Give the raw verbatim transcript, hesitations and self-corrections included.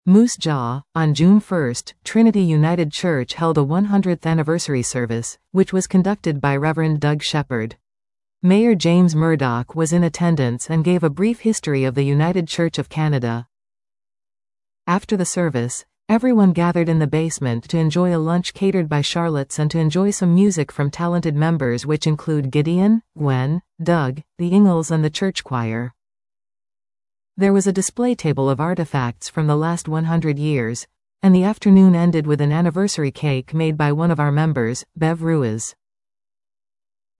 Moose Jaw. On June first, Trinity United Church held a one hundredth anniversary service, which was conducted by Reverend Doug Shepard. Mayor James Murdoch was in attendance and gave a brief history of the United Church of Canada. After the service, everyone gathered in the basement to enjoy a lunch catered by Charlottes and to enjoy some music from talented members which include Gideon, Gwen, Doug, the Ingalls and the church choir. There was a display table of artifacts from the last one hundred years, and the afternoon ended with an anniversary cake made by one of our members, Bev Ruiz.